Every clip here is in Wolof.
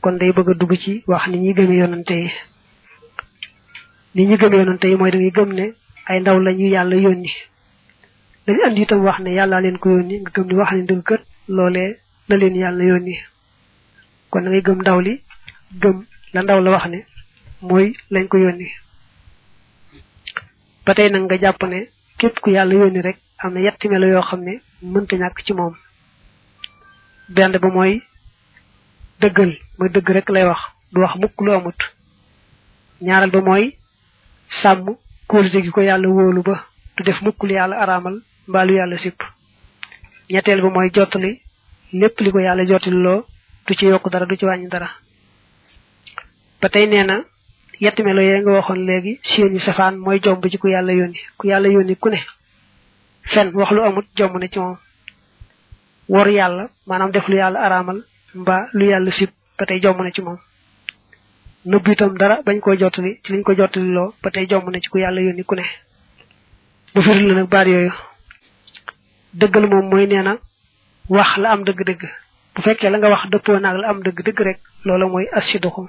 kon day bëgg dugg ci wax ni ñi gëmé yonante yi ni ñi gëmé yonante yi moy da ngay gëm ne ay ndaw lañu yalla yoni dañ andi itam wax ne yalla leen ko yoni nga gëm ni wax ni deug kët lolé la leen yalla yoni kon da ngay gëm ndaw li gëm la ndaw la wax ne moy lañ ko yoni batay nak nga japp ne képp ku yalla yoni rek amna yetti melo yo xamne mënta ñak ci mom benn ba moy deugal moy deug rek lay wax du wax mukk lu amut ñaaral ba moy sam kóolute gi ko yalla wolu ba du def mukk lu yalla aramal mbalu yalla sip ñettel ba moy jotali lepp liko yalla jotali lo du ci yok dara du ci wañu dara batay neena yetti melo ye nga waxon legi seeni safaan moy jomb ci ku yalla yoni ku ne fen wax lu amut jomb na ci mom wor yalla manam def lu yalla aramal mba lu yalla sip batay jomb na ci mom nëbb itam dara bañ ko jotali ci liñ ko jotali lo batay jomb na ci ku yalla yoni ku ne bu firil nak baat yoyu deugal mom moy neena wax la am deug deug bu fekke la nga wax deppo nak la am deug deug rek lolo moy asiduxum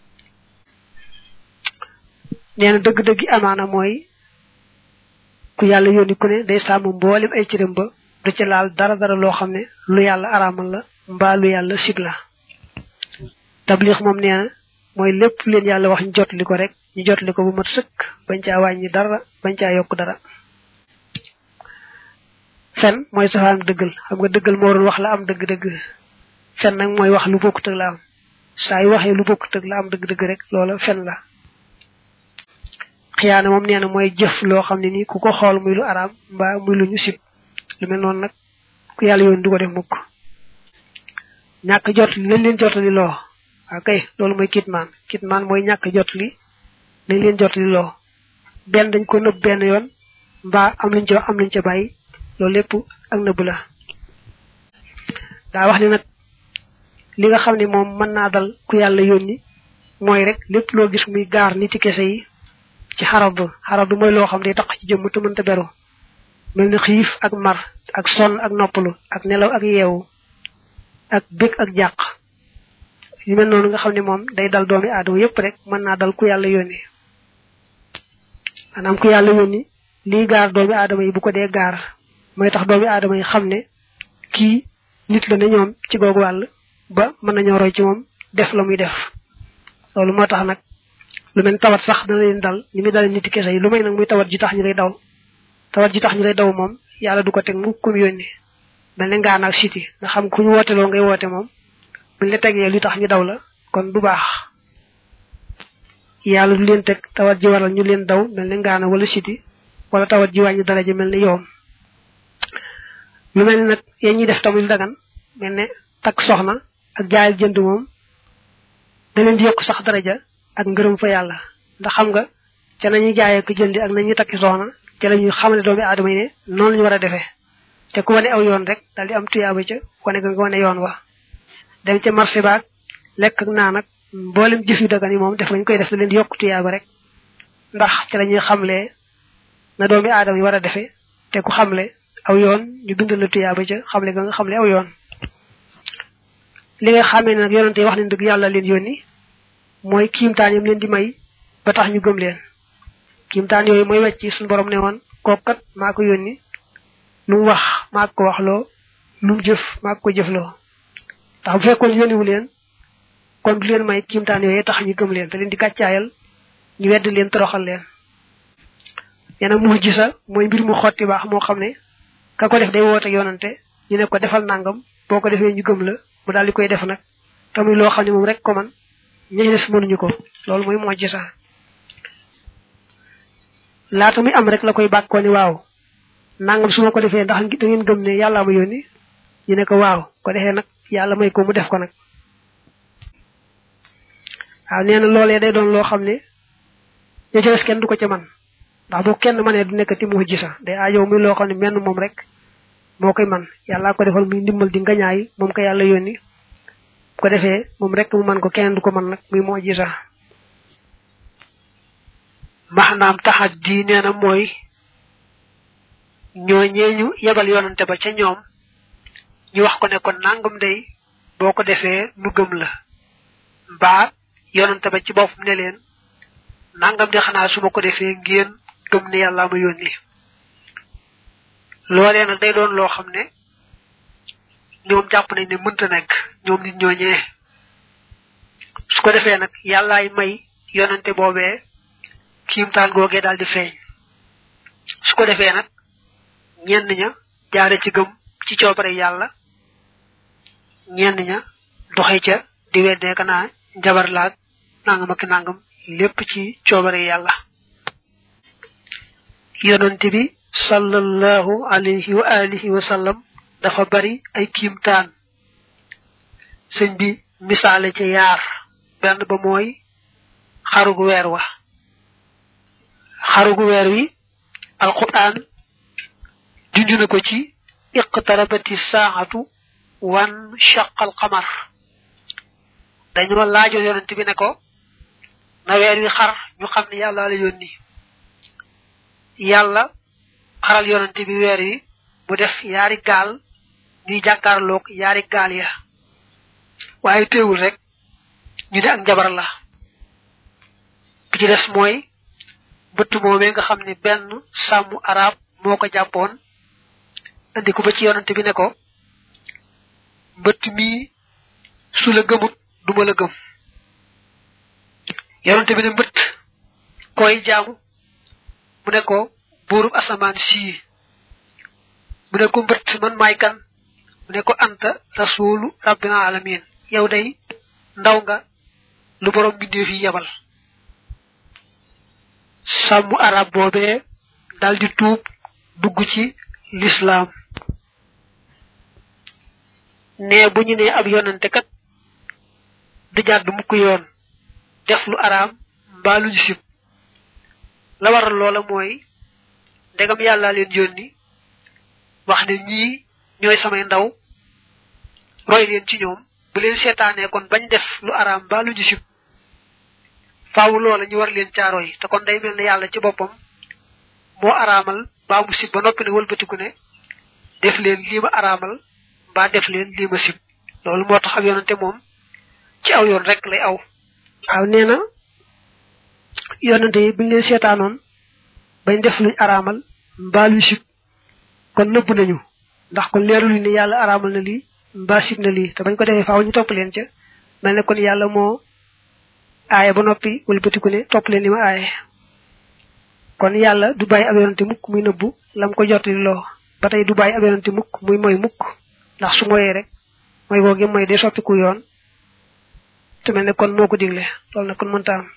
neena deug deug amana moy ku yalla yoni ku ne day sam mbolim ay ciirem ba du ci laal dara lo xamne lu yalla aramal la mba lu yalla sibla tabligh mom neena moy lepp leen yalla wax ñu jotali ko rek ñu jotali ko bu mat seuk bañ ca wañi dara bañ ca yok dara fen moy safaan deugal xam nga deugal mo won wax la am deug deug fen nak moy wax lu bokut ak la am say waxe lu bokut ak la am deug deug rek loola fen la xiyana mom neena moy jëf lo xamni ni ku ko xol muy lu arab mba muy lu ñu sip lu mel non nak ku yalla yoon du ko def mukk ñak jot lañ leen jotali lo akay lolu moy kitman moy ñak jotali lañ leen jotali lo ben dañ ko neub ben yoon mba am luñ ci bayyi lolu lepp ak neub la da wax ni nak li nga xamni mom man na dal ku yalla yoni moy rek lepp lo gis muy gar ni ci kesse yi ci haradu moy lo xamni tax ci jëm tu mënta beru melni xif ak mar ak son ak noppalu ak nelaw ak yewu ak bek ak jaq yu mel non nga xamni mom day dal doomi aadama yépp rek man na dal ku yalla yoni anam ku yalla yoni li gar doomi aadama yi bu ko dé gar moy tax doomi aadama yi xamne ki nit la ne ñoom ci gogu wal ba mën nañu roy ci mom def la muy def lolu motax nak lu mel tawat sax da leen dal ni mi dal nit kessa yi lu may nak muy tawat ji tax ñu lay daw tawat ji tax ñu lay daw mom yalla du ko tek mu kum yoni melni nga nak city nga xam ku ñu wote lo ngay wote mom buñ la tegge lu tax ñu daw la kon du baax yalla du leen tek tawat ji waral ñu leen daw melni nga na wala city wala tawat ji wañu dara ji melni yoom lu melni nak ye ñi def tamul dagan melni tak soxna ak jaay jënd mom da leen di yok sax daraja ak ngeureum fa yalla ndax xam nga ca nañu jaay ak jëndi ak nañu takki soxna ca lañu xamal doomi adamay ne non lañu wara defé te ku wone aw yoon rek daldi am tiyaba ca wone nga wone yoon wa dem ci marché baak lek ak naan ak mbolem jëf yu dagan yi mom def nañ koy def da leen di yok tiyaba rek ndax ca lañu xamlé na doomi adamay wara defé te ku xamlé aw yoon ñu bindal la tiyaba ca xamlé nga xamlé aw yoon li nga xamé nak yonenté wax ni deug yalla leen yoni moy kimtaan yam leen di may ba tax ñu gëm leen kimtaan yoy moy wacc suñu borom neewon kokkat mako yoni lu wax mako wax lo lu jëf mako jëf lo tax bu fekkon yoni wu leen kon du leen may kimtaan yoy tax ñu gëm leen te leen di gatchaayal ñu wedd leen toroxal leen yana mu'jiza moy mbir mu xoti bax mo xamne ka ko def day wote yonante ñu ne ko defal nangam boko defé ñu gëm la mu dal di koy def nak tamuy lo xamne mom rek ko man ñi dess mënu ñuko lool moy mu'jiza laata muy am rek la koy bakko ni waaw nangam suma ko defé ndax da ngeen gëm ne yalla ma yoni ñu ne ko waaw ko defé nak yalla may ko mu def ko nak waaw neena lolé day doon lo xamne ñi ci dess kenn du ko ci man ndax bu kenn mané du nekkati mu'jiza day aajo muy lo xamne menn mom rek mo koy man yalla ko defal muy ndimbal di ngañaay mom ko yalla yoni ko defé mom rek mu man ko kenn du ko man nak muy mu'jiza mahnam tahaddi neena moy ñoñeñu yebal yonante ba ca ñoom ñu wax ko ne ko nangam day boko defé nu gëm la ba yonante ba ci boppam ne leen nangam di xanaa su ma ko defee ngeen gëm ne yàlla ma yónni loolee nag day doon loo xam ne ñoom jàpp nañ ne mënta nekk ñoom nit ñooñee su ko defee nag yàllaay may yonante boobee kiimtaan googee daal di feeñ su ko defee nag ñenn ña jaare ci gëm ci coobare yàlla ñenn ña doxe ca di weddee ka naa njabar laag nangam ak nangam lépp ci coobare yàlla yonante bi sallallahu alayhi wa alihi wa sallam dafa bari ay kiimtaan sëñ bi misaale ci yaar benn ba mooy xarugu weer wa xarugu weer wi alquran junj na ko ci iqtarabati saa'atu wan shaqal qamar dañoo laajoon yonent bi ne ko na weer wi xar ñu xam ne yàlla la yónni yàlla xaral yonent bi weer wi mu def yaari gaal ñuy jàkkaarloog yaari gaal ya waaye teewul rek ñu ne ak njabar la bi ci des mooy bëtt moomee nga xam ne benn sàmmu arab moo ko jàppoon andi ko ba ci yonante bi ne ko mbëtt mii su la gëmut duma la gëm yonante bi ne mbëtt koy jaamu mu ne ko buurub asamaan sii mu ne ko mbëtt man maay kan mu ne ko anta rasulu rabbil alamin yow day ndaw nga lu borom bindéef yi yebal sàmmu arab boobee dal di tuub dugg ci l'islam ne bu ñu ne ab yonante kat du jàdd mukk yoon def lu araam mbaa lu ñu sib la waral loola mooy ndegam yàlla leen yónni wax ne ñii ñooy samay ndaw roy leen ci ñoom bu leen seetaanee kon bañ def lu araam mbaa lu ñu sib faawu loola ñu war leen caaroy te kon day mel ne yàlla ci boppam moo araamal mbaa mu sib ba noppi ne wëlbatiku ne def leen lii ma araamal mbaa def leen lii ma sib loolu moo tax ab yonante moom ci aw yoon rek lay aw waaw nee na yonante yi buñ leen seetaanoon bañ def luñ araamal mbaa luñ sib kon nëbb nañu ndax kon leerul ne yàlla araamal na lii mbaa sib na lii te bañ ko defee faaw ñu topp leen ca mel ne kon yàlla moo aaye ba noppi wëlbatiku ne topp leen li ma aaye kon yàlla du bàyyi ab yonante mukk muy nëbbu lam ko jottali loo ba tey du bàyyi ab yonante mukk muy moy mukk ndax su moyee rek mooy googe mooy day soppiku yoon te mel ne kon moo ko digle loolu nag kon mënta am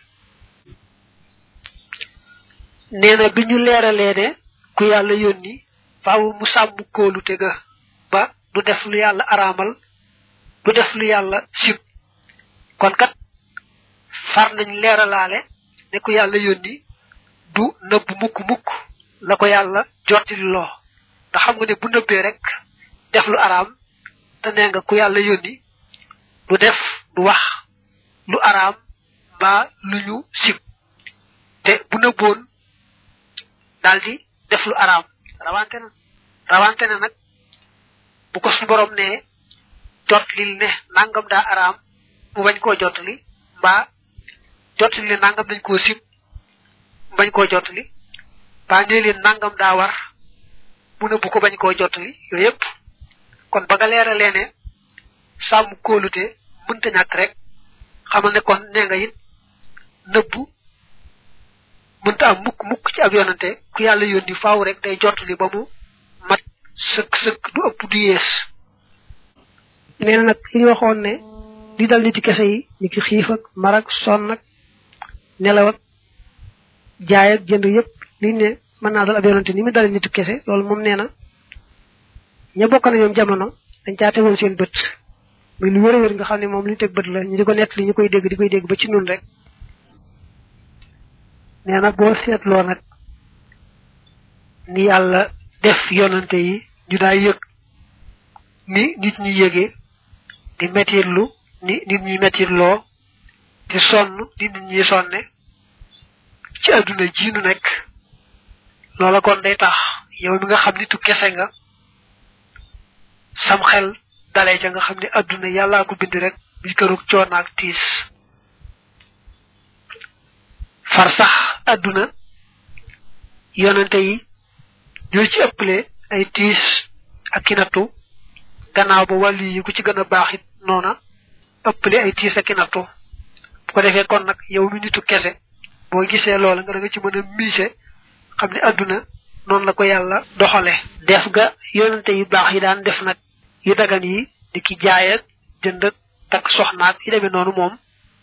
nee na bi ñu leeralee ne ku yàlla yónni faaw mu sàmm kóolute ga ba du def lu yàlla araamal du def lu yàlla sib kon kat far nañ leeralaale ne ku yàlla yónni du nëbb mukk la ko yàlla jottali loo ndax xam nga ne bu nëbbee rek def lu araam te nee nga ku yàlla yónni du def du wax lu araam mbaa lu ñu sib te bu nëbboon daldi def lu araam rawante na nag bu ko suñu borom ne jotlil ne nangam daa araam mu bañ koo jottali mbaa jottali ne nangam dañ koo sib mu bañ koo jottali mbaa nee leen nangam daa war mu ne bu ko bañ koo jottali yooyu yëpp kon ba nga leeralee ne sàmm kóolute mënta ñàkk rek xamal ne kon nee nga it nëbbu mënta am mukk ci ab yonante ku yàlla yónni faaw rek day jottali ba mu mat sëkk du ëpp du yees nee na nag li ñu waxoon ne li dal nit ci kese yi ni ki xiif ak mar ak sonn ak nelaw ak jaay ak jënd yëpp liñ ne mën naa dal ab yonante ni mu dal nit kese loolu moom nee na ña bokk na ñoom jamono dañ caa tegoon seen bët muy lu wér a wér nga xam ne moom li ñu teg bët la ñu di ko nett li ñu koy dégg di koy dégg ba ci nun rek nee na boo seetloo nag ni yàlla def yonante yi ñu daa yëg ni nit ñi yëgee di mettirlu ni nit ñi mettirloo di sonn di nit ñi sonne ci àdduna ji nu nekk loola kon day tax yow mi nga xam nitu kese nga sam xel dalee ca nga xam ne àdduna yàllaa ko bind rek bi kërug coono ak tiis far sax aduna yonante yi ñoo ci ëppale ay tiis ak kinatu gannaaw ba wàllu yi ku ci gën a baax it noona ëppale ay tiis ak kinatu bu ko defee kon nag yow mi nitu kese boo gisee loola nga da nga ci mën a miise xam ne aduna noonu la ko yàlla doxale def ga yonante yu baax yi daan def nag yu dagan yi di ki jaay ak jënd ak takk soxnaak yi demee noonu moom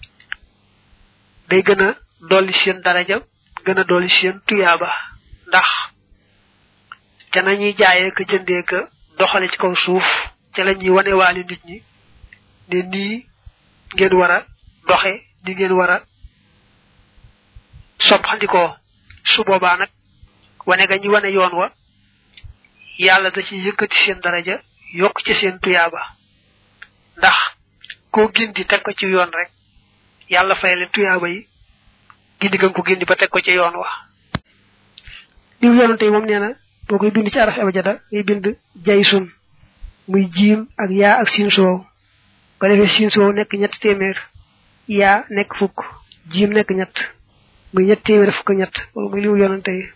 day gën a dolli seen daraja gën a dolli seen tuyaaba ndax ca nañuy jaayee ka jëndee ka doxale ci kaw suuf ca la ñuy wane waale nit ñi ne nii ngeen war a doxe ni ngeen war a soppandikoo su boobaa nag wane ga ñu wane yoon wa yàlla da ci yëkkati seen daraja yokk ci seen tuyaaba ndax koo gindi teg ko ci yoon rek yàlla fay leen tuyaaba yi gindi gën ko gindi ba teg ko ci yoon wa diw yonante yi moom nee na boo koy bind ci araf abajada ngay bind jaysun muy jiim ak yaa ak siin soow ko defee siin soow nekk 300 yaa nekk 1000 jiim nekk 3 muy 300 wala muy limu yonante yi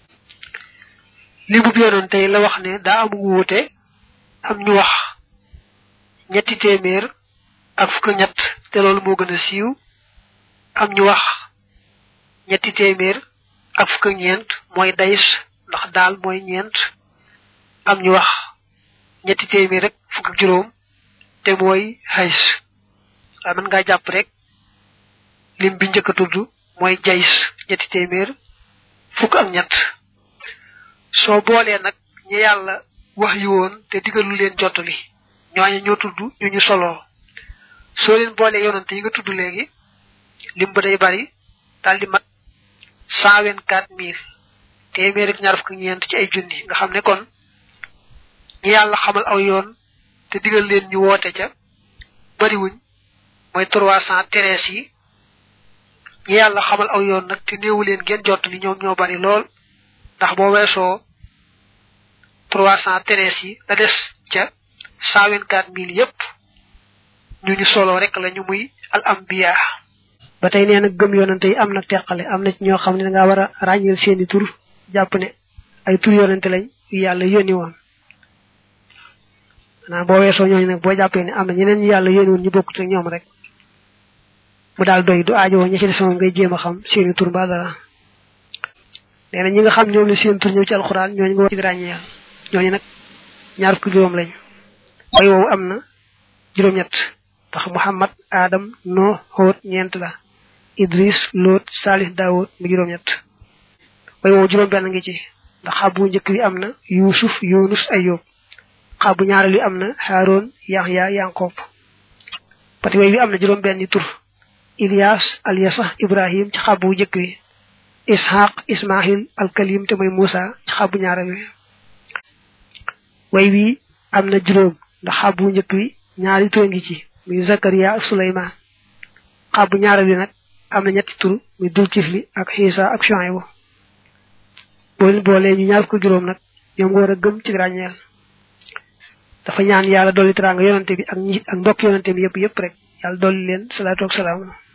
limu yonante yi la wax ne daa am wuute am ñu wax 300 ak 1000 te loolu moo gën a siiw am ñu wax 300 ak 4 mooy days ndax daal mooy 4 am ñu wax 300 rek 5 te mooy hays waaye mën ngaa jàpp rek lim bi njëkk a tudd mooy jays 300 5 soo boolee nag ñi yàlla wax yi woon te digalu leen jottali ñooñu ñoo tudd ñu ñu solo soo leen boolee yonante yi nga tudd léegi lim ba day bari daal di mat 124000 téeméer ak ñaar fukk ñeent ci ay junni nga xam ne kon ñi yàlla xamal aw yoon te digal leen ñu woote ca bari wuñ mooy 313 yi ñi yàlla xamal aw yoon nag te néewu leen ngeen jottali ñoom ñoo bari lool ndax boo weesoo 313 yi la des ca 124000 yépp ñu solo rek lañu muy al anbiya ba tey nee na gëm yonante yi am na teqale am na ci ñoo xam ne da ngaa war a ràññeel seeni tur jàpp ne ay tur yonante lañ yu yàlla yónni woon maanaam boo weesoo ñooñu nag boo jàppee ne am na ñeneen ñu yàlla yónni woon ñu bokkut ak ñoom rek mu daal doy du aajowoo ña ci des moom ngay jéem a xam seeni tur ba dara nee na ñi nga xam ñoom la seen tur ñëw ci alxuraan ñooñu nga war ci ràññeel ñooñu nag 20 lañ way woowu am na juróom-ñett ndax Muhammad Adam Nuh Hud 4 la Idris Lot Salih Daoud mu juróom-ñett way woowu juróom-benn ngi ci ndax xabu njëkk wi am na Yusuf Yunus Ayub xabu ñaareel wi am na Haroun Yahya Yanqob pati way wi am na juróom-benn tur Ilyas Alyasa Ibrahim ci xabu njëkk wi Ishaq Ismail Al-Kalim te mooy Musa ci xabu ñaareel wi way wi am na juróom ndax xabu njëkk wi ñaari tur ngi ci muy Zakaria ak Suleyman xabu ñaareel wi nag am na ñetti tur muy Dulkifli ak Isa ak Shuaybu boole boole ñu ñaar ko juróom nag ñoom nga war a gëm ci ràññeel dafa ñaan yàlla dolli teraanga yonante bi ak mbokk yonante bi yëpp rek yàlla dolli leen salaatu ak salaam